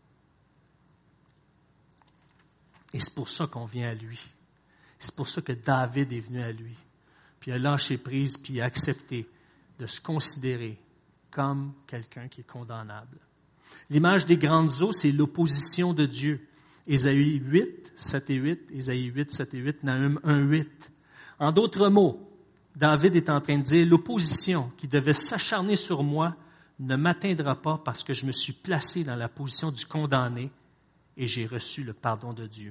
Et c'est pour ça qu'on vient à lui. C'est pour ça que David est venu à lui. Puis il a lâché prise, puis il a accepté de se considérer comme quelqu'un qui est condamnable. L'image des grandes eaux, c'est l'opposition de Dieu. Ésaïe huit, sept et huit, Ésaïe huit, sept et huit, Nahum un, huit. En d'autres mots, David est en train de dire, l'opposition qui devait s'acharner sur moi ne m'atteindra pas parce que je me suis placé dans la position du condamné et j'ai reçu le pardon de Dieu.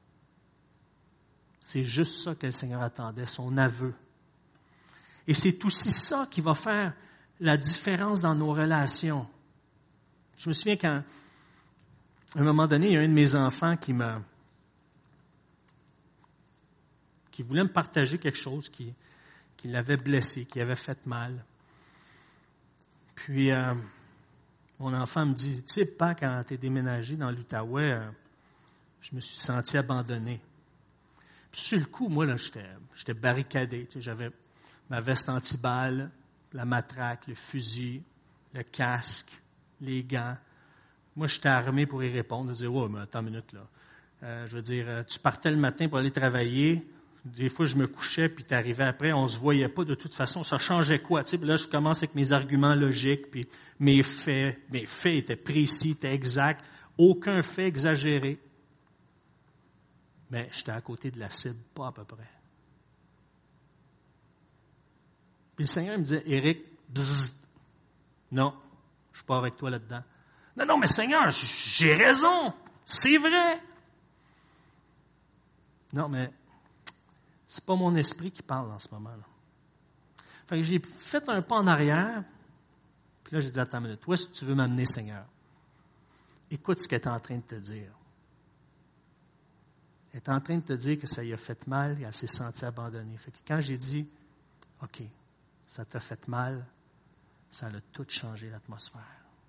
C'est juste ça que le Seigneur attendait, son aveu. Et c'est aussi ça qui va faire la différence dans nos relations. Je me souviens qu'à un moment donné, il y a un de mes enfants qui m'a, qui voulait me partager quelque chose qui, qui l'avait blessé, qui avait fait mal. Puis, euh, mon enfant me dit, tu sais, pas quand tu es déménagé dans l'Outaouais, euh, je me suis senti abandonné. Puis sur le coup, moi, là, j'étais, j'étais barricadé. Tu sais, j'avais ma veste anti-balle, la matraque, le fusil, le casque, les gants. Moi, j'étais armé pour y répondre. Je disais, ouais, mais attends une minute, là. Euh, je veux dire, tu partais le matin pour aller travailler. Des fois, je me couchais, puis tu arrivais après, on se voyait pas de toute façon. Ça changeait quoi? Tu sais, là, je commence avec mes arguments logiques, puis mes faits. Mes faits étaient précis, étaient exacts. Aucun fait exagéré. Mais j'étais à côté de la cible, pas à peu près. Puis le Seigneur me disait, Éric, bzzz, non, je suis pas avec toi là-dedans. Non, non, mais Seigneur, j'ai raison, c'est vrai. Non, mais c'est pas mon esprit qui parle en ce moment-là. Fait que j'ai fait un pas en arrière, puis là j'ai dit, attends une minute, où est-ce que tu veux m'amener, Seigneur? Écoute ce qu'elle est en train de te dire. Elle est en train de te dire que ça lui a fait mal et elle s'est sentie abandonnée. Fait que quand j'ai dit, OK, ça t'a fait mal, ça a tout changé l'atmosphère.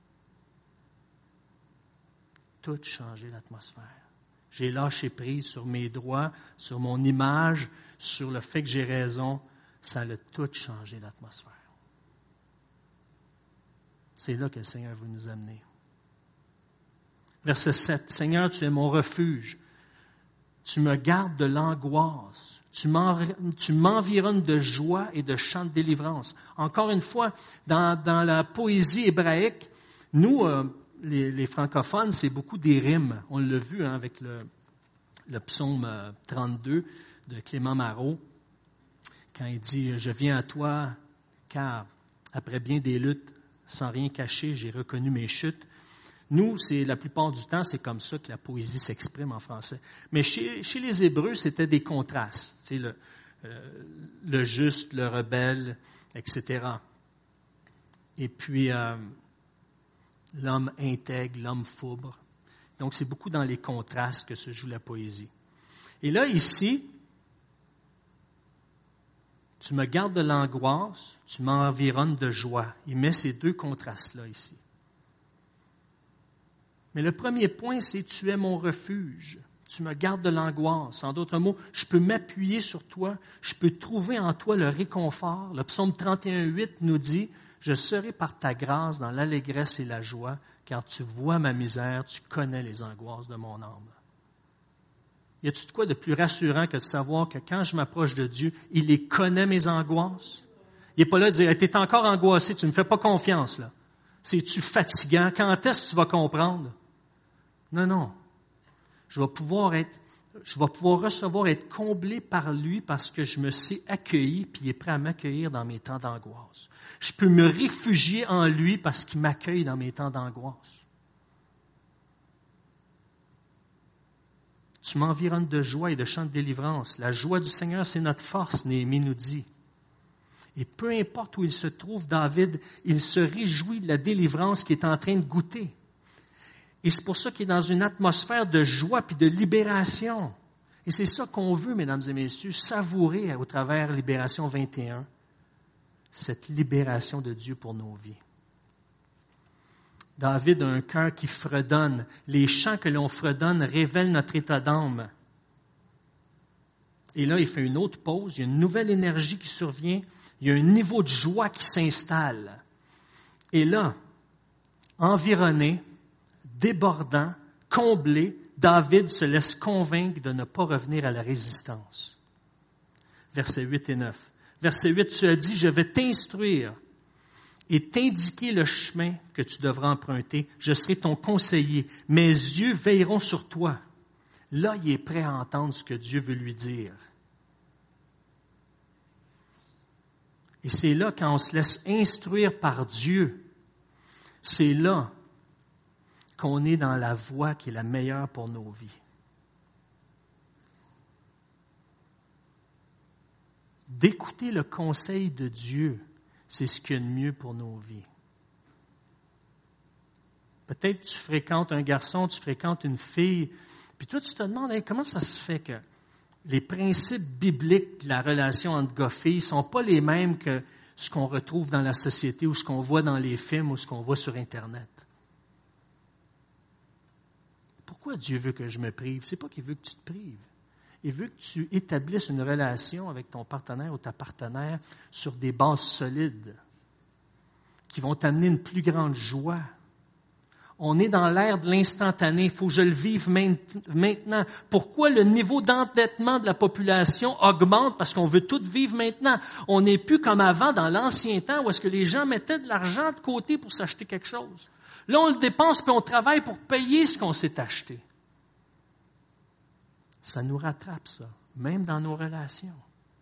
Tout changé l'atmosphère. J'ai lâché prise sur mes droits, sur mon image, sur le fait que j'ai raison. Ça a tout changé l'atmosphère. C'est là que le Seigneur veut nous amener. Verset sept. Seigneur, tu es mon refuge. Tu me gardes de l'angoisse. Tu m'environnes de joie et de chants de délivrance. Encore une fois, dans, dans la poésie hébraïque, nous, euh, les, les francophones, c'est beaucoup des rimes. On l'a vu hein, avec le, le psaume trente-deux de Clément Marot, quand il dit « Je viens à toi, car après bien des luttes, sans rien cacher, j'ai reconnu mes chutes. » Nous, c'est la plupart du temps, c'est comme ça que la poésie s'exprime en français. Mais chez, chez les Hébreux, c'était des contrastes. Tu sais, le, euh, le juste, le rebelle, et cetera. Et puis, euh, l'homme intègre, l'homme fourbe. Donc, c'est beaucoup dans les contrastes que se joue la poésie. Et là, ici, tu me gardes de l'angoisse, tu m'environnes de joie. Il met ces deux contrastes-là ici. Mais le premier point, c'est « tu es mon refuge ». Tu me gardes de l'angoisse. En d'autres mots, je peux m'appuyer sur toi, je peux trouver en toi le réconfort. Le psaume trente et un, huit nous dit « Je serai par ta grâce dans l'allégresse et la joie, car tu vois ma misère, tu connais les angoisses de mon âme. » Y a-t-il de quoi de plus rassurant que de savoir que quand je m'approche de Dieu, il les connaît mes angoisses? Il n'est pas là de dire « Tu es encore angoissé, tu ne me fais pas confiance. » là. C'est-tu fatigant? Quand est-ce que tu vas comprendre? Non, non. Je vais pouvoir être, je vais pouvoir recevoir, être comblé par lui parce que je me sais accueilli puis il est prêt à m'accueillir dans mes temps d'angoisse. Je peux me réfugier en lui parce qu'il m'accueille dans mes temps d'angoisse. Tu m'environnes de joie et de chants de délivrance. La joie du Seigneur, c'est notre force, Néhémie nous dit. Et peu importe où il se trouve, David, il se réjouit de la délivrance qu'il est en train de goûter. Et c'est pour ça qu'il est dans une atmosphère de joie puis de libération. Et c'est ça qu'on veut, mesdames et messieurs, savourer au travers Libération vingt et un, cette libération de Dieu pour nos vies. David a un cœur qui fredonne. Les chants que l'on fredonne révèlent notre état d'âme. Et là, il fait une autre pause, il y a une nouvelle énergie qui survient, il y a un niveau de joie qui s'installe. Et là, environné, débordant, comblé, David se laisse convaincre de ne pas revenir à la résistance. Versets huit et neuf. Verset huit, tu as dit, je vais t'instruire et t'indiquer le chemin que tu devras emprunter. Je serai ton conseiller. Mes yeux veilleront sur toi. Là, il est prêt à entendre ce que Dieu veut lui dire. Et c'est là, quand on se laisse instruire par Dieu, c'est là qu'on est dans la voie qui est la meilleure pour nos vies. D'écouter le conseil de Dieu, c'est ce qu'il y a de mieux pour nos vies. Peut-être tu fréquentes un garçon, tu fréquentes une fille, puis toi tu te demandes hey, comment ça se fait que les principes bibliques de la relation entre gars-filles ne sont pas les mêmes que ce qu'on retrouve dans la société ou ce qu'on voit dans les films ou ce qu'on voit sur Internet. Pourquoi Dieu veut que je me prive? C'est pas qu'il veut que tu te prives. Il veut que tu établisses une relation avec ton partenaire ou ta partenaire sur des bases solides qui vont t'amener une plus grande joie. On est dans l'ère de l'instantané. Il faut que je le vive maintenant. Pourquoi le niveau d'endettement de la population augmente? Parce qu'on veut tout vivre maintenant. On n'est plus comme avant dans l'ancien temps où est-ce que les gens mettaient de l'argent de côté pour s'acheter quelque chose. Là, on le dépense puis on travaille pour payer ce qu'on s'est acheté. Ça nous rattrape, ça, même dans nos relations.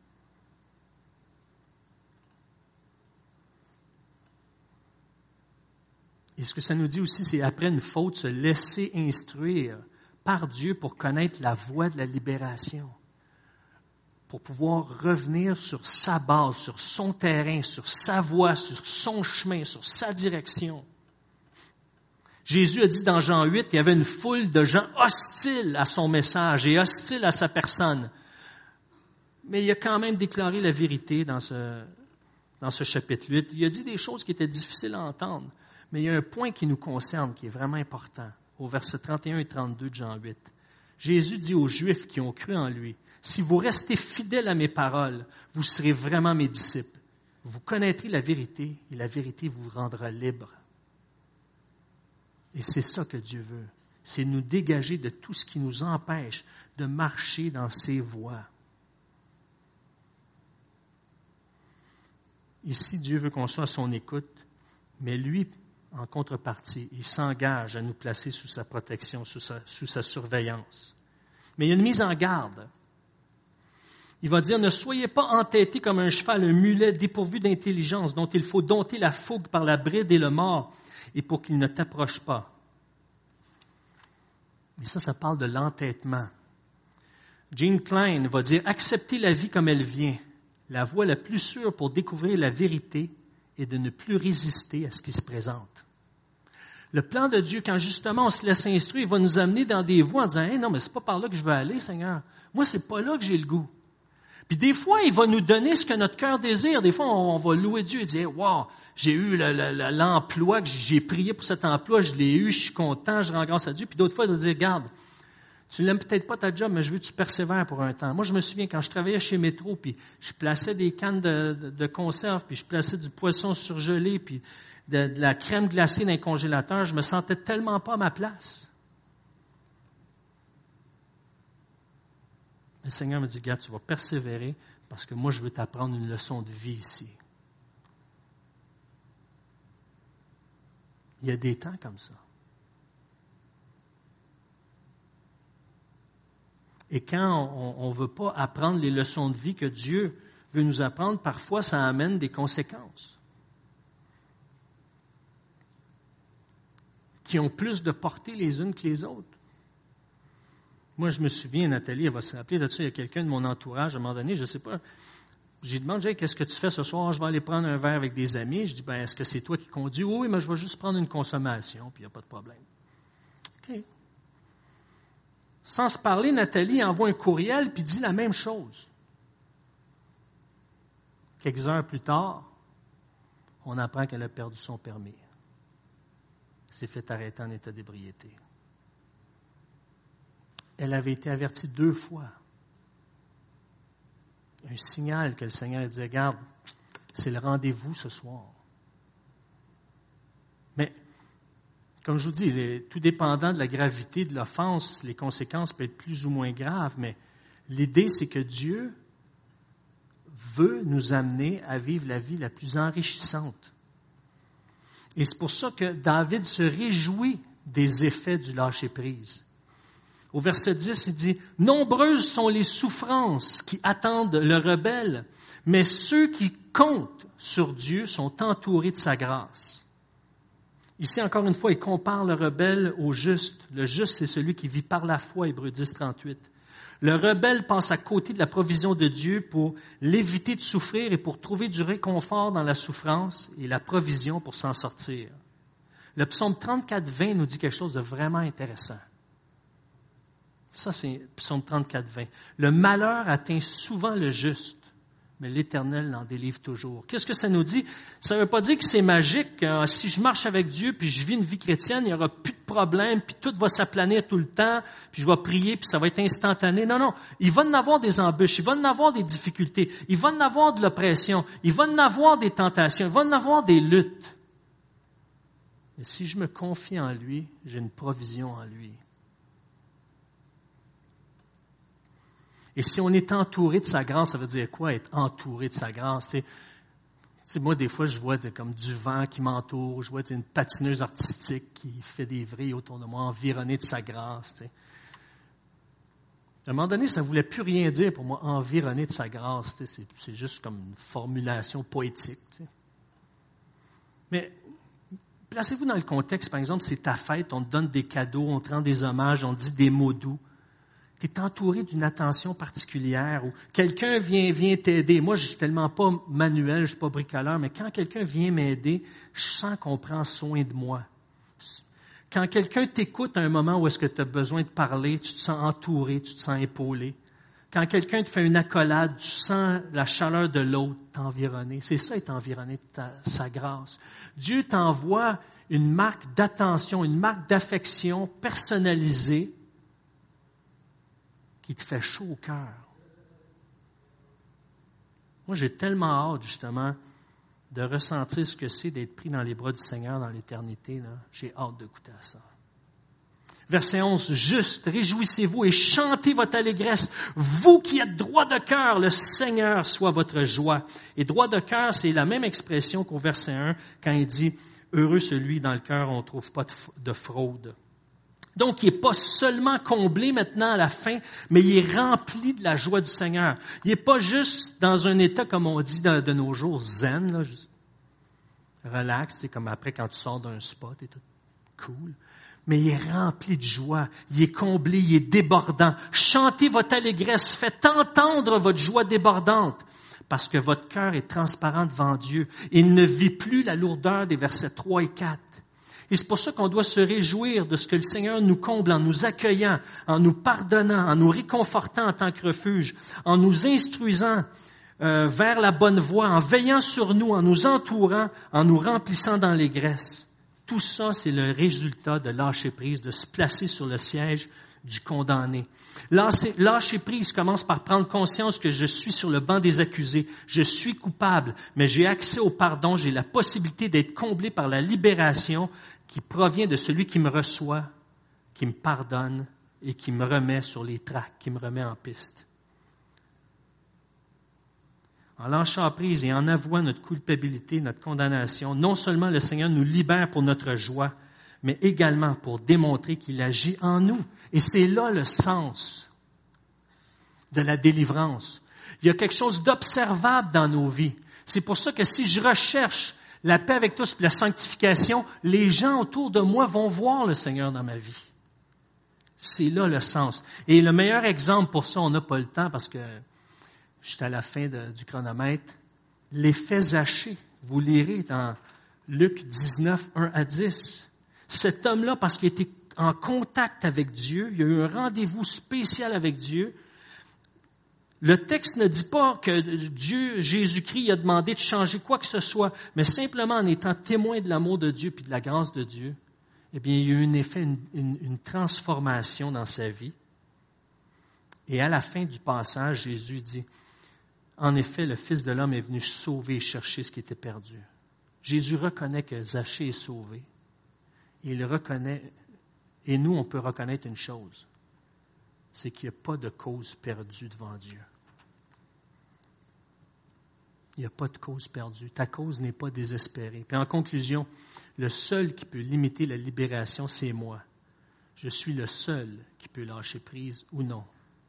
Et ce que ça nous dit aussi, c'est après une faute, se laisser instruire par Dieu pour connaître la voie de la libération, pour pouvoir revenir sur sa base, sur son terrain, sur sa voie, sur son chemin, sur sa direction. Jésus a dit dans Jean huit, il y avait une foule de gens hostiles à son message et hostiles à sa personne. Mais il a quand même déclaré la vérité dans ce, dans ce chapitre huit. Il a dit des choses qui étaient difficiles à entendre. Mais il y a un point qui nous concerne, qui est vraiment important, au verset trente et un et trente-deux de Jean huit. Jésus dit aux Juifs qui ont cru en lui, « Si vous restez fidèles à mes paroles, vous serez vraiment mes disciples. Vous connaîtrez la vérité et la vérité vous rendra libre. » Et c'est ça que Dieu veut. C'est nous dégager de tout ce qui nous empêche de marcher dans ses voies. Ici, Dieu veut qu'on soit à son écoute, mais lui, en contrepartie, il s'engage à nous placer sous sa protection, sous sa, sous sa surveillance. Mais il y a une mise en garde. Il va dire, ne soyez pas entêtés comme un cheval, un mulet dépourvu d'intelligence, dont il faut dompter la fougue par la bride et le mors, et pour qu'il ne t'approche pas. Et ça, ça parle de l'entêtement. Gene Klein va dire, acceptez la vie comme elle vient. La voie la plus sûre pour découvrir la vérité est de ne plus résister à ce qui se présente. Le plan de Dieu, quand justement on se laisse instruire, il va nous amener dans des voies en disant, hey, non, mais c'est pas par là que je veux aller, Seigneur. Moi, c'est pas là que j'ai le goût. Puis des fois, il va nous donner ce que notre cœur désire. Des fois, on va louer Dieu et dire, wow, j'ai eu le, le, l'emploi, que j'ai prié pour cet emploi, je l'ai eu, je suis content, je rends grâce à Dieu. Puis d'autres fois, il va dire, regarde, tu l'aimes peut-être pas ta job, mais je veux que tu persévères pour un temps. Moi, je me souviens quand je travaillais chez Métro, puis je plaçais des cannes de, de, de conserve, puis je plaçais du poisson surgelé, puis de, de la crème glacée dans les congélateurs, je me sentais tellement pas à ma place. Le Seigneur me dit, regarde, tu vas persévérer parce que moi, je veux t'apprendre une leçon de vie ici. Il y a des temps comme ça. Et quand on ne veut pas apprendre les leçons de vie que Dieu veut nous apprendre, parfois ça amène des conséquences qui ont plus de portée les unes que les autres. Moi, je me souviens, Nathalie, elle va se rappeler de ça, il y a quelqu'un de mon entourage, à un moment donné, je ne sais pas, j'ai demandé, qu'est-ce que tu fais ce soir? Je vais aller prendre un verre avec des amis. Je dis, ben, est-ce que c'est toi qui conduis? Oui, mais je vais juste prendre une consommation, puis il n'y a pas de problème. OK. Sans se parler, Nathalie envoie un courriel, puis dit la même chose. Quelques heures plus tard, on apprend qu'elle a perdu son permis. Elle s'est fait arrêter en état d'ébriété. Elle avait été avertie deux fois. Un signal que le Seigneur disait, regarde, c'est le rendez-vous ce soir. Mais, comme je vous dis, les, tout dépendant de la gravité de l'offense, les conséquences peuvent être plus ou moins graves, mais l'idée, c'est que Dieu veut nous amener à vivre la vie la plus enrichissante. Et c'est pour ça que David se réjouit des effets du lâcher-prise. Au verset dix, il dit, « Nombreuses sont les souffrances qui attendent le rebelle, mais ceux qui comptent sur Dieu sont entourés de sa grâce. » Ici, encore une fois, il compare le rebelle au juste. Le juste, c'est celui qui vit par la foi, Hébreux dix, trente-huit. Le rebelle passe à côté de la provision de Dieu pour l'éviter de souffrir et pour trouver du réconfort dans la souffrance et la provision pour s'en sortir. Le psaume trente-quatre, vingt nous dit quelque chose de vraiment intéressant. Ça, c'est psaume trente-quatre, vingt. Le malheur atteint souvent le juste, mais l'Éternel l'en délivre toujours. Qu'est-ce que ça nous dit? Ça ne veut pas dire que c'est magique. Euh, si je marche avec Dieu, puis je vis une vie chrétienne, il n'y aura plus de problème, puis tout va s'aplaner tout le temps, puis je vais prier, puis ça va être instantané. Non, non. Il va en avoir des embûches, il va en avoir des difficultés, il va en avoir de l'oppression, il va en avoir des tentations, il va en avoir des luttes. Mais si je me confie en lui, j'ai une provision en lui. Et si on est entouré de sa grâce, ça veut dire quoi, être entouré de sa grâce? C'est, c'est moi, des fois, je vois de, comme du vent qui m'entoure, je vois une patineuse artistique qui fait des vrilles autour de moi, environnée de sa grâce. T'sais. À un moment donné, ça ne voulait plus rien dire pour moi, environné de sa grâce. C'est, c'est juste comme une formulation poétique. T'sais. Mais placez-vous dans le contexte, par exemple, c'est ta fête, on te donne des cadeaux, on te rend des hommages, on te dit des mots doux. Tu es entouré d'une attention particulière ou quelqu'un vient, vient t'aider. Moi, je suis tellement pas manuel, je suis pas bricoleur, mais quand quelqu'un vient m'aider, je sens qu'on prend soin de moi. Quand quelqu'un t'écoute à un moment où est-ce que tu as besoin de parler, tu te sens entouré, tu te sens épaulé. Quand quelqu'un te fait une accolade, tu sens la chaleur de l'autre t'environner. C'est ça, être environné de ta, sa grâce. Dieu t'envoie une marque d'attention, une marque d'affection personnalisée qui te fait chaud au cœur. Moi, j'ai tellement hâte, justement, de ressentir ce que c'est d'être pris dans les bras du Seigneur dans l'éternité. Là. J'ai hâte de goûter à ça. Verset onze, « Juste, réjouissez-vous et chantez votre allégresse. Vous qui êtes droit de cœur, le Seigneur soit votre joie. » Et droit de cœur, c'est la même expression qu'au verset un, quand il dit « Heureux celui dans le cœur, on ne trouve pas de fraude. » Donc, il n'est pas seulement comblé maintenant à la fin, mais il est rempli de la joie du Seigneur. Il n'est pas juste dans un état, comme on dit de, de nos jours, zen, là, juste relax, c'est comme après quand tu sors d'un spot et tout, cool. Mais il est rempli de joie, il est comblé, il est débordant. Chantez votre allégresse, faites entendre votre joie débordante, parce que votre cœur est transparent devant Dieu. Il ne vit plus la lourdeur des versets trois et quatre. Et c'est pour ça qu'on doit se réjouir de ce que le Seigneur nous comble en nous accueillant, en nous pardonnant, en nous réconfortant en tant que refuge, en nous instruisant euh, vers la bonne voie, en veillant sur nous, en nous entourant, en nous remplissant d'allégresse. Tout ça, c'est le résultat de lâcher prise, de se placer sur le siège du condamné. Lâcher, lâcher prise commence par prendre conscience que je suis sur le banc des accusés. Je suis coupable, mais j'ai accès au pardon, j'ai la possibilité d'être comblé par la libération qui provient de celui qui me reçoit, qui me pardonne et qui me remet sur les tracs, qui me remet en piste. En lâchant prise et en avouant notre culpabilité, notre condamnation, non seulement le Seigneur nous libère pour notre joie, mais également pour démontrer qu'il agit en nous. Et c'est là le sens de la délivrance. Il y a quelque chose d'observable dans nos vies. C'est pour ça que si je recherche la paix avec tous, la sanctification, les gens autour de moi vont voir le Seigneur dans ma vie. C'est là le sens. Et le meilleur exemple pour ça, on n'a pas le temps parce que je suis à la fin de, du chronomètre. L'effet Zachée, vous lirez dans Luc dix-neuf, un à dix. Cet homme-là, parce qu'il était en contact avec Dieu, il a eu un rendez-vous spécial avec Dieu. Le texte ne dit pas que Dieu, Jésus-Christ, a demandé de changer quoi que ce soit, mais simplement en étant témoin de l'amour de Dieu puis de la grâce de Dieu, eh bien, il y a eu un effet, une, une, une transformation dans sa vie. Et à la fin du passage, Jésus dit, en effet, le Fils de l'homme est venu sauver et chercher ce qui était perdu. Jésus reconnaît que Zachée est sauvé. Il reconnaît, et nous, on peut reconnaître une chose, c'est qu'il n'y a pas de cause perdue devant Dieu. Il n'y a pas de cause perdue. Ta cause n'est pas désespérée. Puis en conclusion, le seul qui peut limiter la libération, c'est moi. Je suis le seul qui peut lâcher prise ou non.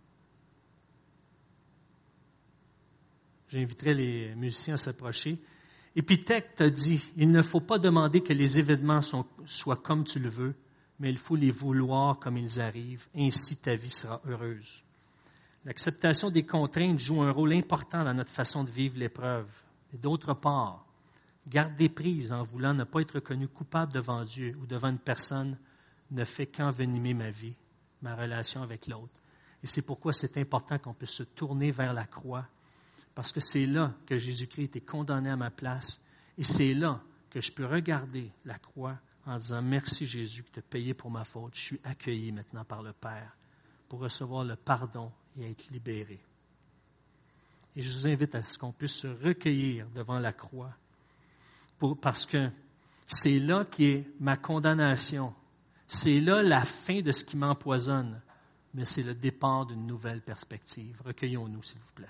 J'inviterai les musiciens à s'approcher. Épithète a dit, il ne faut pas demander que les événements sont, soient comme tu le veux, mais il faut les vouloir comme ils arrivent. Ainsi, ta vie sera heureuse. L'acceptation des contraintes joue un rôle important dans notre façon de vivre l'épreuve. Et d'autre part, garder prise en voulant ne pas être reconnu coupable devant Dieu ou devant une personne ne fait qu'envenimer ma vie, ma relation avec l'autre. Et c'est pourquoi c'est important qu'on puisse se tourner vers la croix, Parce que c'est là que Jésus-Christ a été condamné à ma place. Et c'est là que je peux regarder la croix en disant « Merci Jésus que tu as payé pour ma faute. Je suis accueilli maintenant par le Père pour recevoir le pardon et être libéré. » Et je vous invite à ce qu'on puisse se recueillir devant la croix pour, parce que c'est là qui est ma condamnation. C'est là la fin de ce qui m'empoisonne, mais c'est le départ d'une nouvelle perspective. Recueillons-nous, s'il vous plaît.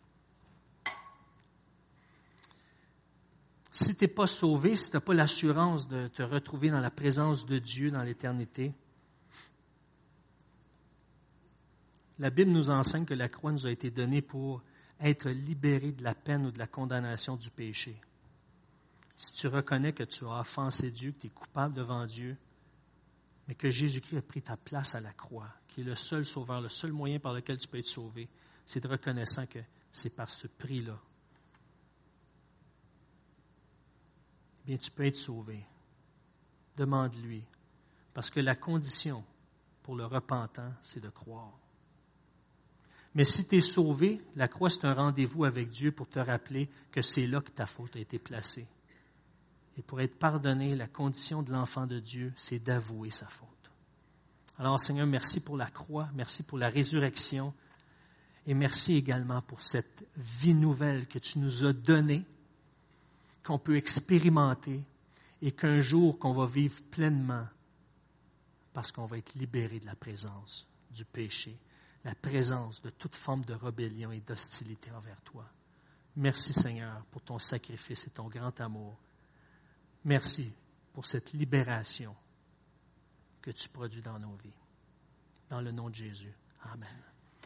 Si tu n'es pas sauvé, si tu n'as pas l'assurance de te retrouver dans la présence de Dieu dans l'éternité, la Bible nous enseigne que la croix nous a été donnée pour être libérés de la peine ou de la condamnation du péché. Si tu reconnais que tu as offensé Dieu, que tu es coupable devant Dieu, mais que Jésus-Christ a pris ta place à la croix, qui est le seul sauveur, le seul moyen par lequel tu peux être sauvé, c'est de reconnaissant que c'est par ce prix-là. Bien, tu peux être sauvé. Demande-lui. Parce que la condition pour le repentant, c'est de croire. Mais si tu es sauvé, la croix, c'est un rendez-vous avec Dieu pour te rappeler que c'est là que ta faute a été placée. Et pour être pardonné, la condition de l'enfant de Dieu, c'est d'avouer sa faute. Alors, Seigneur, merci pour la croix, merci pour la résurrection, et merci également pour cette vie nouvelle que tu nous as donnée, qu'on peut expérimenter, et qu'un jour qu'on va vivre pleinement, parce qu'on va être libéré de la présence du péché, la présence de toute forme de rébellion et d'hostilité envers toi. Merci, Seigneur, pour ton sacrifice et ton grand amour. Merci pour cette libération que tu produis dans nos vies. Dans le nom de Jésus. Amen.